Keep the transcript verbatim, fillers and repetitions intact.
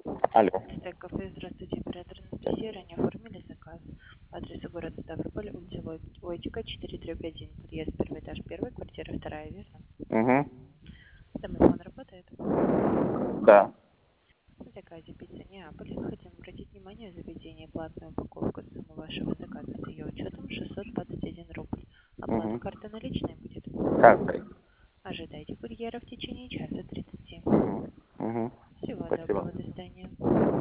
Алло. Стек кафе, здравствуйте, оператор Анастасия, ранее оформили заказ по адресу города Ставрополь, улица Вой- Войтика, четыре дробь один, подъезд первый этаж, первый, квартира вторая, верно? Угу. Домофон работает? Да. В заказе пицца Неаполь. Хотим обратить внимание на заведение платную упаковку. Сумма вашего заказа с ее учетом шестьсот двадцать один рубль. Оплата Угу. карты наличной будет. Картой. Ожидайте курьера в течение часа тридцати. Угу. Угу. Всего Спасибо. доброго, до свидания.